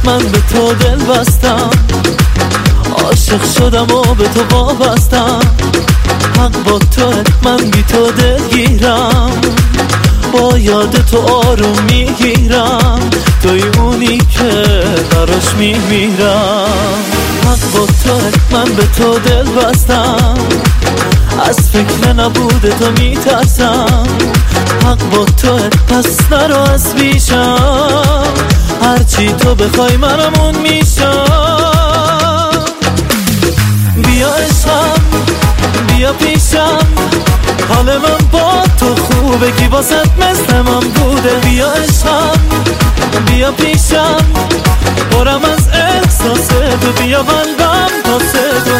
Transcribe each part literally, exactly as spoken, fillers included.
من به تو دل بستم، عاشق شدم و به تو وابستم. حق با تو، من بی تو دلگیرم، با یاد تو آروم میگیرم، توی اونی که براش میمیرم. حق با تو، من به تو دل بستم، از فکر نبوده تو میترسم. حق با تو، پس نرو از پیشم، هرچی تو بخوای منم اون میشم. بیا عشقم، بیا پیشم، حال من با تو خوبه، کی واسط مثل من بوده. بیا عشقم، بیا پیشم، برم از احساس تو، بیا قلبم واسه تو.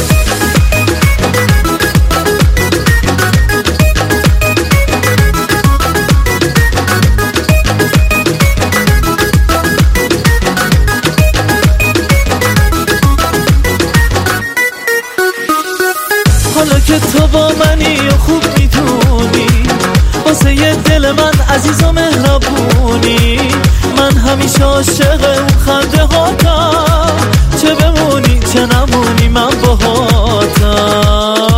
حالا که تو با منی و خوب میدونی، واسه یه دل من عزیز و مهربونی. من همیشه عاشق اون خنده هاتم، چه بمونی چه نمونی من باهاتم.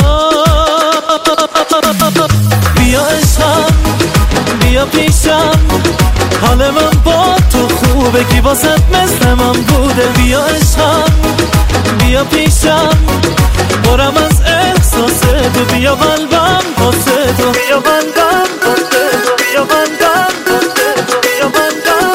بیا عشقم، بیا پیشم، حال من با تو خوبه، کی واسط مثل من بوده. بیا عشقم، بیا پیشم، برم از احساس تو، بیا قلبم واسه تو، بیا قلبم واسه تو، بیا قلبم واسه تو، بیا قلبم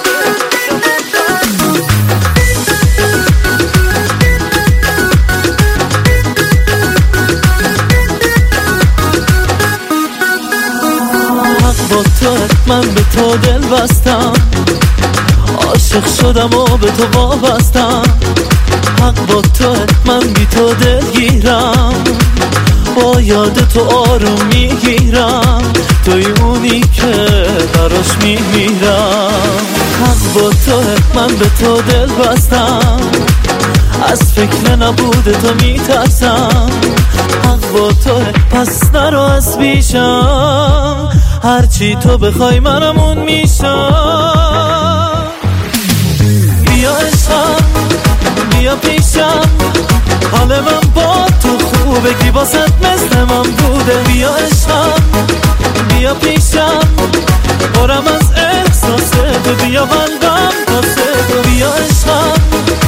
حق با تو، من به تو دل بستم، عاشق شدم و به تو وابستم. حق با تو، من بی تو دلگیرم، با یاد تو آروم میگیرم، توی اونی که براش میمیرم. حق با تو، من به تو دل بستم، از فکر نبوده تو میترسم. حق با تو، پس نرو از پیشم، هرچی تو بخوای منم اون میشم. بیا عشقم، بیا پیشم، حال من با تو خوبه، کی واسط مثل من بوده. بیا عشقم، بیا پیشم، برم از احساس تو، بیا قلبم واسه تو. بیا عشقم،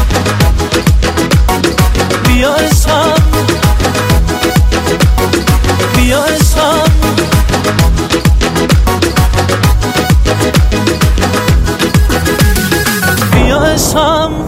بیا عشقم، بیا عشقم، بیا عشقم.